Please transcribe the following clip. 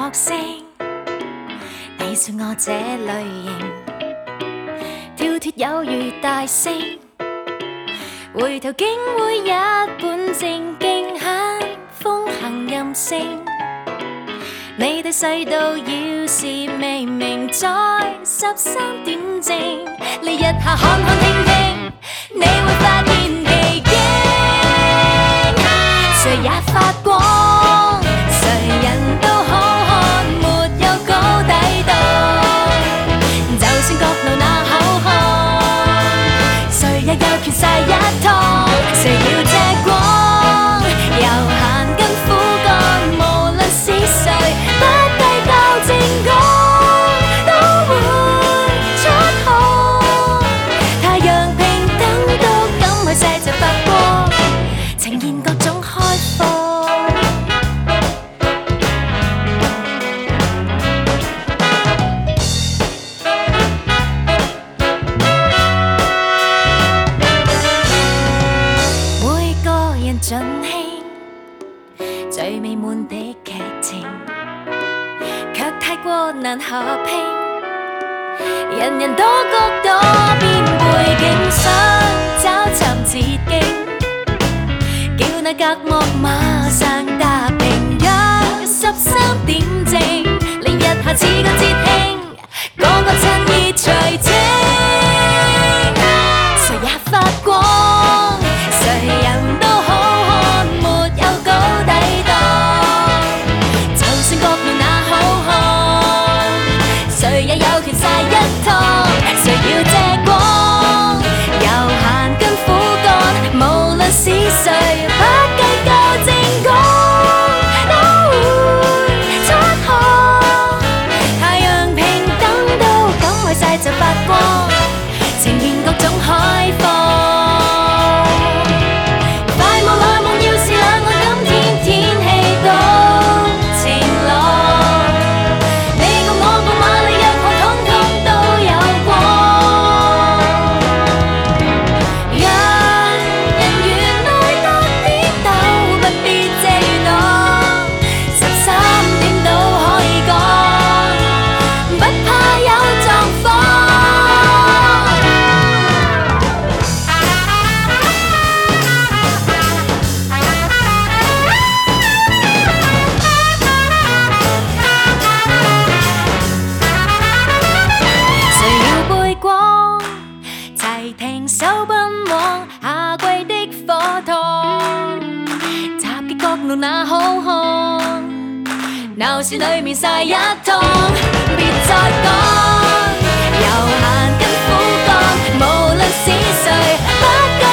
角色，你说我这类型跳脱有如大星，回頭竟會一本正經很風行任性。你對世道要是未明，在13點正，你一下看看聽聽，你會發現奇蹟。誰也發光，誰人都好看，沒有高低檔。就算各路那好漢，誰也有權晒一趟。誰要這光，悠閒跟苦幹，無論是誰，不計較正講，都會出汗。太陽平等都敢去世就發光，呈現各種開放。每個人盡興最美滿的劇情，卻太過難合拼。人人都各躲邊背景，想找尋捷徑，叫那隔膜馬上踏平。約13點正，你一下似個節慶，個個趁熱隨清。誰也發光，誰人都好看，沒有高低檔。就算各路那好漢，誰也有權晒一趟。誰要這光，悠閒跟苦幹，無論是誰，不計較正講，都會出汗。太陽平等都敢去晒就發光，呈現各種開放。快望來望，要是兩岸今天天氣都晴朗，你共我共馬里約好，通通都有光。讓人緣內多啲鬥，不必遮於我，13點都可以講，不怕有狀況。誰要背光，齊停手奔往夏季的課堂，集結各路那好漢，鬧市裏面晒一趟。別再講，悠閒跟苦幹，無論是誰，不